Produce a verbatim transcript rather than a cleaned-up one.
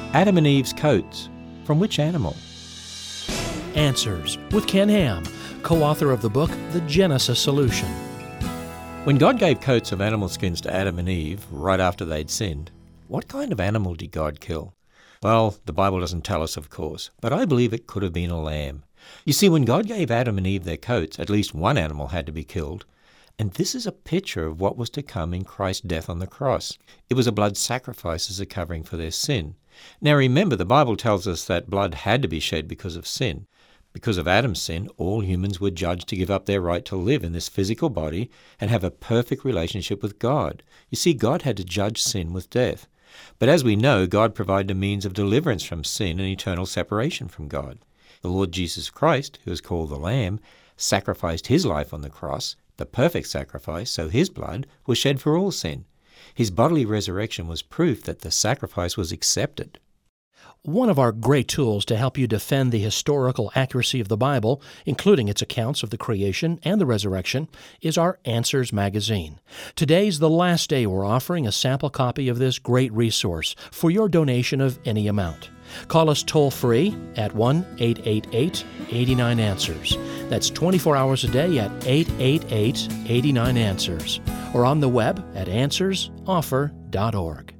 Adam and Eve's coats, from which animal? Answers with Ken Ham, co-author of the book The Genesis Solution. When God gave coats of animal skins to Adam and Eve right after they'd sinned, what kind of animal did God kill? Well, the Bible doesn't tell us, of course, but I believe it could have been a lamb. You see, when God gave Adam and Eve their coats, at least one animal had to be killed. And this is a picture of what was to come in Christ's death on the cross. It was a blood sacrifice as a covering for their sin. Now remember, the Bible tells us that blood had to be shed because of sin. Because of Adam's sin, all humans were judged to give up their right to live in this physical body and have a perfect relationship with God. You see, God had to judge sin with death. But as we know, God provided a means of deliverance from sin and eternal separation from God. The Lord Jesus Christ, who is called the Lamb, sacrificed his life on the cross, the perfect sacrifice, so his blood was shed for all sin. His bodily resurrection was proof that the sacrifice was accepted. One of our great tools to help you defend the historical accuracy of the Bible, including its accounts of the creation and the resurrection, is our Answers magazine. Today's the last day we're offering a sample copy of this great resource for your donation of any amount. Call us toll-free at one eight eight eight, eight nine, answers. That's twenty-four hours a day at eight eight eight, eight nine, answers. Or on the web at answers offer dot org.